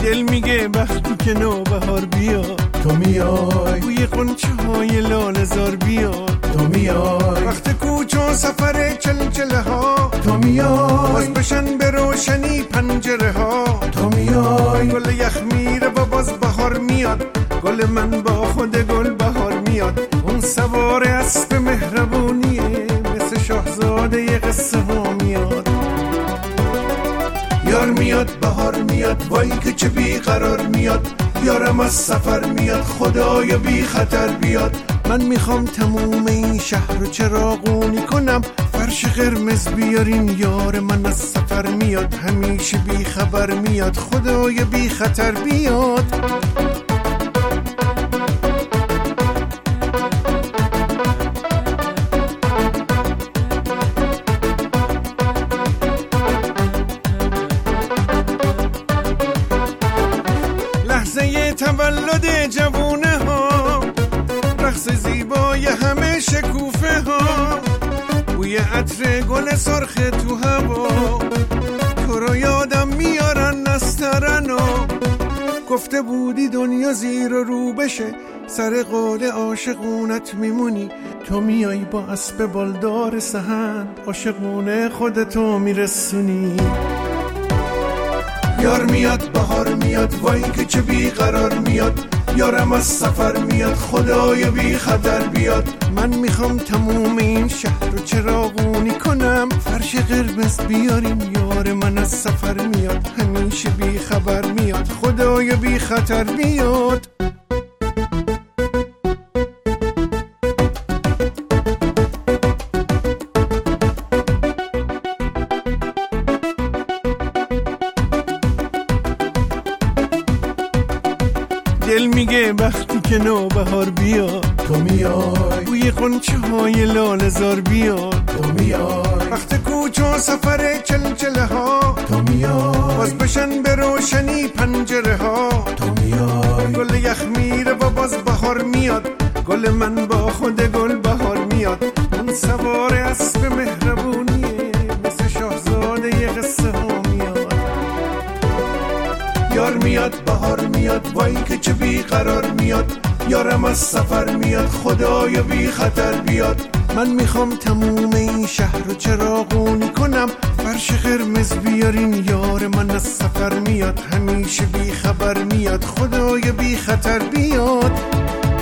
دل میگه وقتی که نوبهار بیاد تو میای، بوی غنچه های لاله زار بیاد تو میای، وقت کوچ و سفر چلچله ها تو میای، باز بشن به روشنی پنجره ها تو میای، گل یخ میره و باز بهار میاد، گل من با خود گل بهار میاد. اون سوار اسب مهربونیه مثل شاهزاده ی قصه ها میاد. یار میاد بهار میاد، وای که چه بیقرار میاد، یارم از سفر میاد، خدایا بی خطر بیاد. من میخوام تموم این شهر رو چراغونی کنم، فرش قرمز بیارین یار من از سفر میاد، همیشه بی خبر میاد، خدایا بی خطر بیاد. لحظه تولد جوونه ها، رقص زیبای همه شکوفه ها، بوی عطر گل سرخ تو هوا، تو رو یادم میارن نسترن و گفته بودی دنیا زیر و رو بشه، سر قول عاشقونت میمونی، تو میای با اسب بالدار سهند، عاشقونه خودتو میرسونی. یار میاد بهار میاد، وای که چه بیقرار میاد، یارم از سفر میاد، خدایا بی خطر بیاد. من میخوام تموم این شهر رو چراغونی کنم، فرش قرمز بیاریم یار من از سفر میاد، همیشه بی خبر میاد، خدایا بی خطر بیاد. دل میگه وقتی که نوبهار بیاد تو میای، بوی غنچه های لاله زار بیاد تو میای، وقت کوچ و سفر چلچله ها، تو میای، باز بشن به روشنی پنجره ها، تو میای، گل یخ میره و باز بهار میاد، گل من با خود گل بهار میاد. اون سوار اسب مهربونیه مثل شاهزاده ی قصه ها میاد. یار میاد بهار میاد، وای که چه بیقرار میاد، یارم از سفر میاد، خدایا بی خطر بیاد. من میخوام تموم این شهر رو چراغونی کنم، فرش قرمز بیارین یار من از سفر میاد، همیشه بی خبر میاد، خدایا بی خطر بیاد.